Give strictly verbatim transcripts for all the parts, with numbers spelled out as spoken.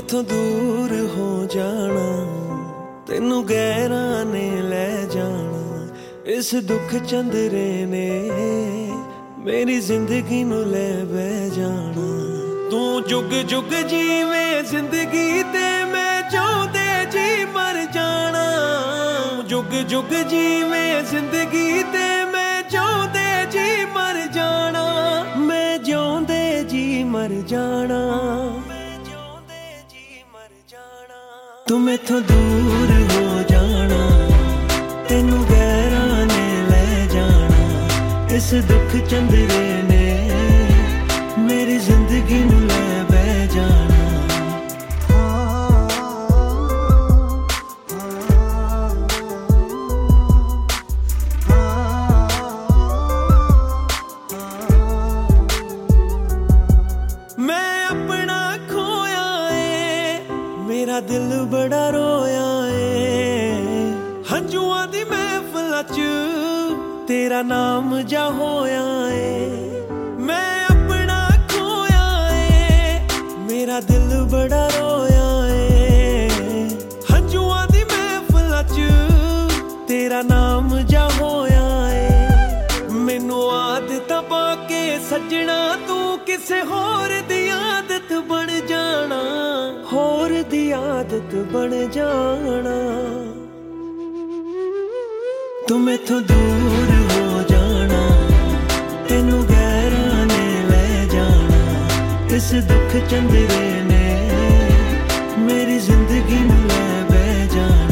ਮੈਥੋਂ ਦੂਰ ਹੋ ਜਾਣਾ, ਤੈਨੂੰ ਗਹਿਰਾਂ ਨੇ ਲੈ ਜਾਣਾ। ਇਸ ਦੁੱਖ ਚੰਦਰੇ ਨੇ ਮੇਰੀ ਜ਼ਿੰਦਗੀ ਨੂੰ ਲੈ ਬਹਿ ਜਾਣਾ। ਤੂੰ ਜੁਗ ਜੁਗ ਜੀਵੇਂ ਜ਼ਿੰਦਗੀ ਤੇ ਮੈਂ ਚਾਹੁੰਦੇ ਜੀ ਮਰ ਜਾਣਾ। ਜੁਗ ਜੁਗ ਜੀਵੇਂ ਜ਼ਿੰਦਗੀ ਤੇ ਮੈਂ ਚਾਹੁੰਦੇ ਜੀ ਮਰ ਜਾਣਾ। ਮੈਂ ਜਿਉਂਦੇ ਜੀ ਮਰ ਜਾਣਾ। ਤੂੰ ਮੈਥੋਂ ਦੂਰ ਹੋ ਜਾਣਾ, ਤੈਨੂੰ ਗਹਿਰਾਂ ਨੇ ਲੈ ਜਾਣਾ। ਇਸ ਦੁੱਖ ਚੰਦਰੇ ਨੇ ਮੇਰੀ ਜ਼ਿੰਦਗੀ ਨੂੰ ਲੈ ਬਹਿ ਜਾਣਾ। ਮੈਂ ਆਪਣਾ ਖੋਇਆ ਏ, ਮੇਰਾ ਦਿਲ ਬੜਾ ਰੋਇਆ ਏ। ਹੰਝੂਆਂ ਦੀ ਮਹਿਫਲਾਂ 'ਚ ਤੇਰਾ ਨਾਮ ਜਾ ਹੋਇਆ ਏ। ਮੈਂ ਆਪਣਾ ਖੋਇਆ ਏ, ਮੇਰਾ ਦਿਲ ਬੜਾ ਰੋਇਆ ਏ। ਹੰਝੂਆਂ ਦੀ ਮਹਿਫਲਾਂ 'ਚ ਤੇਰਾ ਨਾਮ ਜਾ ਹੋਇਆ ਏ। ਮੈਨੂੰ ਆਦਤਾਂ ਪਾ ਕੇ ਸੱਜਣਾ ਤੂੰ ਕਿਸੇ ਹੋਰ ਦੀ ਆਦਤ ਬਣ ਜਾਣਾ। ਹੋਰ ਦੀ ਆਦਤ ਬਣ ਜਾਣਾ। ਤੂੰ ਮੈਥੋਂ ਦੂਰ ਹੋ ਜਾਣਾ, ਤੈਨੂੰ ਗਹਿਰਾਂ ਨੇ ਲੈ ਜਾਣਾ। ਇਸ ਦੁੱਖ ਚੰਦਰੇ ਨੇ ਮੇਰੀ ਜ਼ਿੰਦਗੀ ਨੂੰ ਲੈ ਬਹਿ ਜਾਣਾ।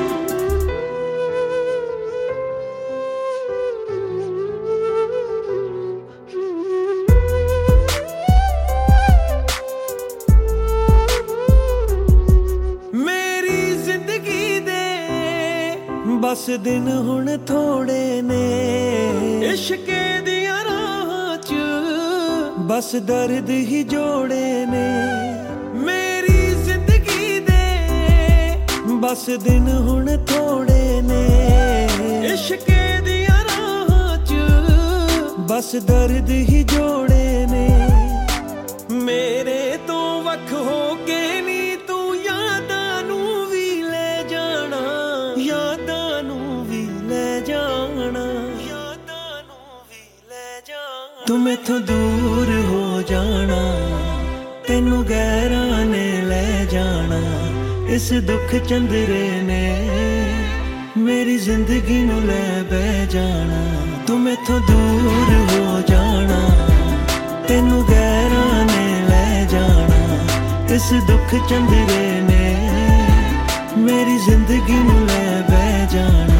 ਬਸ ਦਿਨ ਹੁਣ ਥੋੜੇ ਨੇ ਇਸ਼ਕੇ ਦੀਆਂ ਰਾਹਾਂ 'ਚ, ਬਸ ਦਰਦ ਹੀ ਜੋੜੇ ਨੇ। ਮੇਰੀ ਜ਼ਿੰਦਗੀ ਦੇ ਬਸ ਦਿਨ ਹੁਣ ਥੋੜੇ ਨੇ ਇਸ਼ਕੇ ਦੀਆਂ ਰਾਹਾਂ 'ਚ, ਬਸ ਦਰਦ ਹੀ ਜੋੜੇ ਨੇ। ਮੇਰੇ ਤੋਂ ਵੱਖ ਹੋ ਕੇ ਨੀ ਤੂੰ ਯਾਦਾਂ ਨੂੰ ਵੀ ਲੈ ਜਾਣਾ। ਯਾਦਾਂ ਨੂੰ ਵੀ ਲੈ ਜਾਣਾ। ਯਾਦਾਂ ਨੂੰ ਵੀ ਲੈ ਜਾਣਾ। ਤੂੰ ਮੈਥੋਂ ਦੂਰ ਹੋ ਜਾਣਾ, ਤੈਨੂੰ ਗਹਿਰਾਂ ਨੇ ਲੈ ਜਾਣਾ। ਇਸ ਦੁੱਖ ਚੰਦਰੇ ਨੇ ਮੇਰੀ ਜ਼ਿੰਦਗੀ ਨੂੰ ਲੈ ਬਹਿ ਜਾਣਾ। ਤੂੰ ਮੈਥੋਂ ਦੂਰ ਹੋ ਜਾਣਾ, ਤੈਨੂੰ ਗਹਿਰਾਂ ਨੇ ਲੈ ਜਾਣਾ। ਇਸ ਦੁੱਖ ਚੰਦਰੇ ਨੇ ਮੇਰੀ ਜ਼ਿੰਦਗੀ ਨੂੰ ਲੈ ਬਹਿ ਜਾਣਾ।